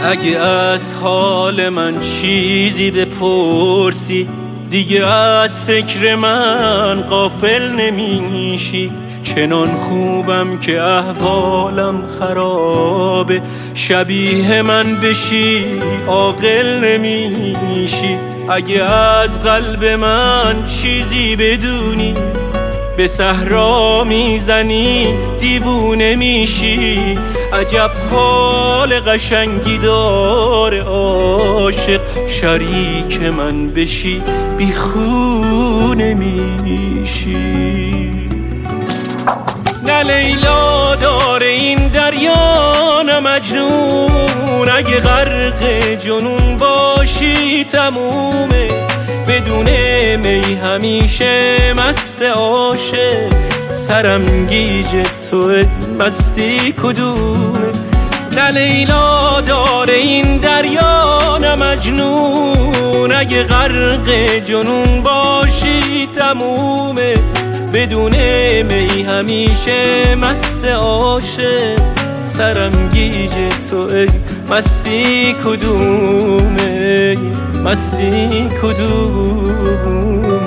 اگه از حال من چیزی بپرسی دیگه از فکر من غافل نمیشی. چنان خوبم که احوالم خرابه، شبیه من بشی عاقل نمیشی. اگه از قلب من چیزی بدونی به صحرا میزنی دیوونه میشی. عجب حال قشنگی داره عاشق، شریک من بشی بیخونه میشی. نه لیلا داره این دریا نه مجنون، اگه غرق جنون باشی تمومه. بدون می همیشه مست عاشق، سرم گیج تو مستی کدومه. نه لیلا داره این دریا نه مجنون، اگه غرق جنون باشی تمومه. بدون می همیشه مست عاشق، سرم گیج تو مستی کدومه، مستی کدومه.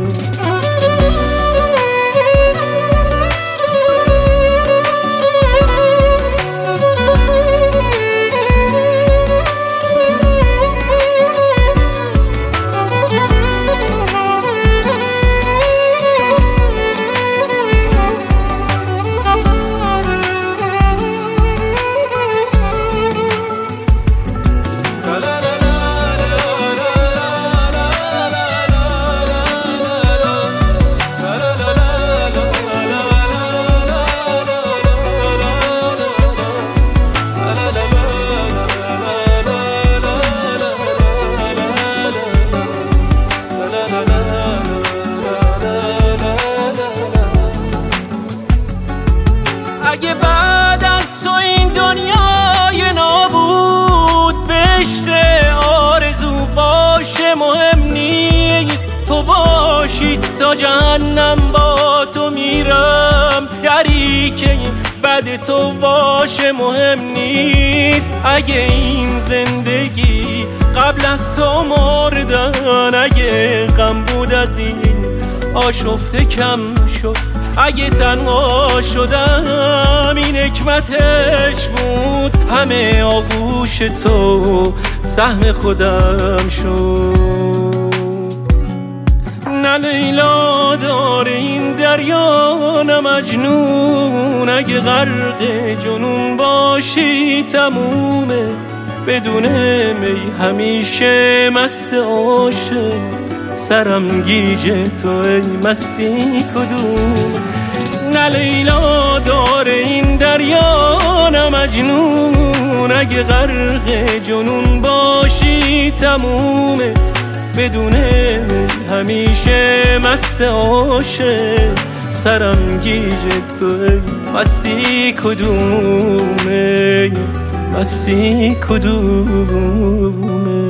اگه بعد از تو این دنیای نابود بهشت آرزو باشه مهم نیست. تو باشی تا جهنم با تو میرم، دری که بعد تو باشه مهم نیست. اگه این زندگی قبل از تو مردن، اگه غم بود از این آشفته کم شد. اگه تنها شدم این حکمتش بود، همه آغوش تو سهم خودم شد. نه لیلا داره این دریا نه مجنون، اگه غرق جنون باشی تمومه. بدون می همیشه مست عاشق، سرم گیج تو ای مستی کدوم. نه لیلا داره این دریا نه مجنون، اگه غرق جنون باشی تمومه. بدون همیشه مست عاشق، سرم گیج تو ای مستی کدومه، مستی کدومه.